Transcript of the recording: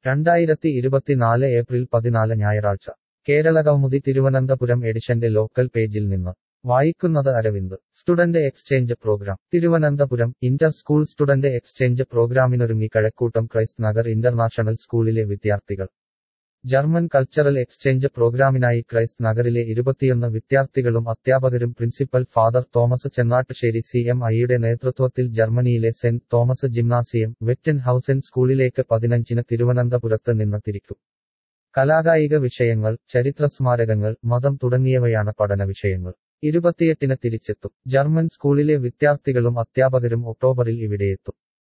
2024 April 14 ഞായറാഴ്ച കേരളകൗമുദി തിരുവനന്തപുരം എഡിഷന്റെ local പേജിൽ നിന്ന് വായിക്കുന്നത് Aravind student exchange programme Thiruvananthapuram inter school student exchange പ്രോഗ്രാമിനൊരുങ്ങി കഴക്കൂട്ടം ക്രൈസ്റ്റ് നഗർ ഇന്റർനാഷണൽ സ്കൂളിലെ വിദ്യാർത്ഥികൾ ജർമ്മൻ കൾച്ചറൽ എക്സ്ചേഞ്ച് പ്രോഗ്രാമിനായി ക്രൈസ്റ്റ് നഗറിലെ 21 വിദ്യാർത്ഥികളും അധ്യാപകരും പ്രിൻസിപ്പൽ ഫാദർ തോമസ് ചെന്നാട്ടുശ്ശേരി CMIയുടെ നേതൃത്വത്തിൽ ജർമ്മനിയിലെ saint Thomas gymnasium Wettenhausen സ്കൂളിലേക്ക് 15-ന് തിരുവനന്തപുരത്ത് നിന്ന് തിരിക്കും. കലാകായിക വിഷയങ്ങൾ, ചരിത്രസ്മാരകങ്ങൾ, മതം തുടങ്ങിയവയാണ് പഠന വിഷയങ്ങൾ. 28-ന് തിരിച്ചെത്തും. ജർമ്മൻ സ്കൂളിലെ വിദ്യാർത്ഥികളും അധ്യാപകരും ഒക്ടോബറിൽ ഇവിടെയെത്തും.